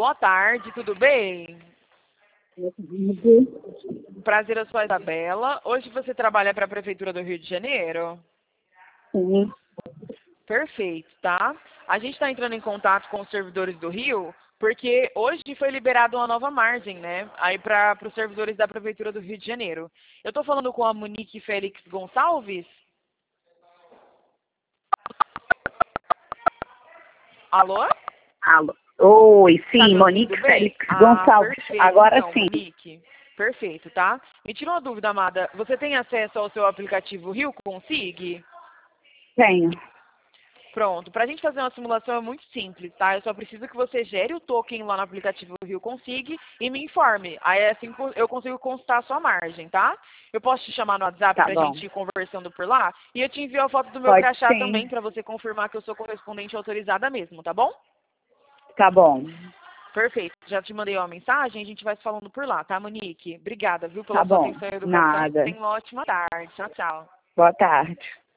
Boa tarde, tudo bem? Prazer, eu sou a Isabela. Hoje você trabalha para a Prefeitura do Rio de Janeiro? Sim, Perfeito, tá? A gente está entrando em contato com os servidores do Rio, porque hoje foi liberada uma nova margem, né? Aí para os servidores da Prefeitura do Rio de Janeiro. Eu estou falando com a Monique Félix Gonçalves? Alô? alô. Oi, Tá sim, me ouvindo Monique bem? Félix Ah, Gonçalves. perfeito. Agora Então, sim, Monique, perfeito, tá? Me tira uma dúvida, amada. Você tem acesso ao seu aplicativo Rio Consig? tenho. Pronto. Para a gente fazer uma simulação é muito simples, tá? Eu só preciso que você gere o token lá no aplicativo Rio Consig e me informe. Aí assim eu consigo consultar a sua margem, tá? Eu posso te chamar no WhatsApp Tá para a bom. gente ir conversando por lá? E eu te envio a foto do meu Pode crachá também sim. para você confirmar que eu sou correspondente autorizada mesmo, tá bom? Tá bom. Perfeito. Já te mandei uma mensagem, a gente vai se falando por lá, tá, Monique? Obrigada, viu, Tá pela sua bom. atenção e educação. Nada. Tenha uma ótima tarde. Tchau, tchau. Boa tarde.